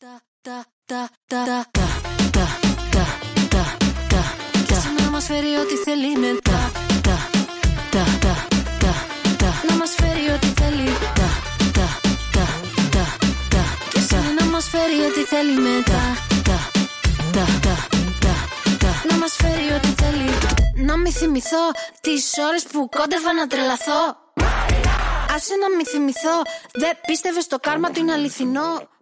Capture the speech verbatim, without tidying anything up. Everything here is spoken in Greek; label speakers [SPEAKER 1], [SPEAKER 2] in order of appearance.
[SPEAKER 1] Και εσύ να μας φέρει ό,τι θέλει μετά. Να μας φέρει ό,τι θέλει. Και εσύ να μας φέρει ό,τι θέλει μετά. Να μας φέρει ό,τι θέλει. Να μη θυμηθώ τις ώρες που κόντευα να τρελαθώ. Άσε να μη θυμηθώ. Δεν πίστευες στο κάρμα του είναι αληθινό.